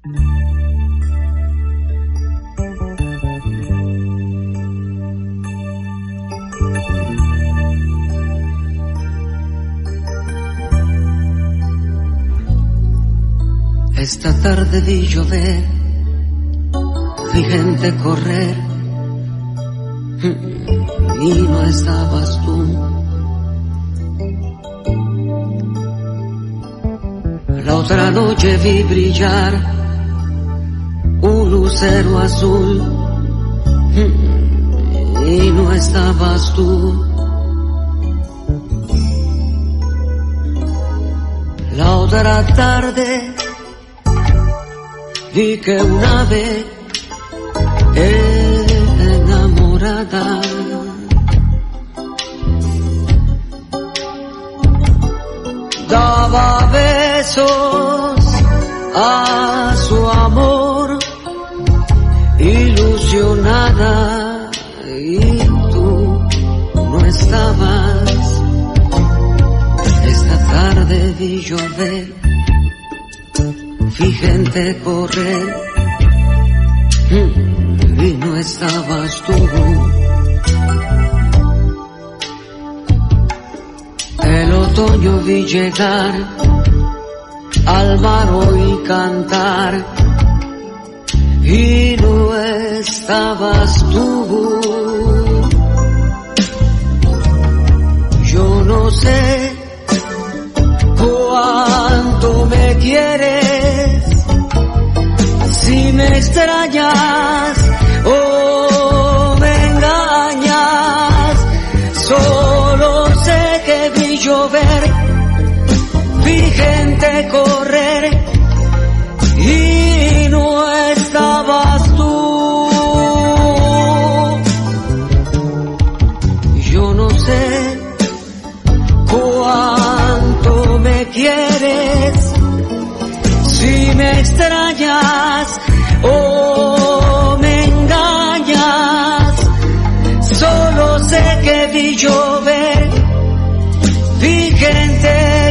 Esta tarde vi llover, vi gente correr, y no estabas tú. La otra noche vi brillar un lucero azul, y no estabas tú. La otra tarde vi que un ave enamorada daba besos a su amor ilusionada, y tú no estabas. Esta tarde vi llover, vi gente correr, y no estabas tú. El otoño vi llegar, al mar oí cantar, y no estabas tú. Yo no sé cuánto me quieres, si me extrañas o me engañas. Solo sé que vi llover, vi gente correr, y no estabas tú. Yo no sé cuánto me quieres, si me extrañas o me engañas. Solo sé que vi llover, vi gente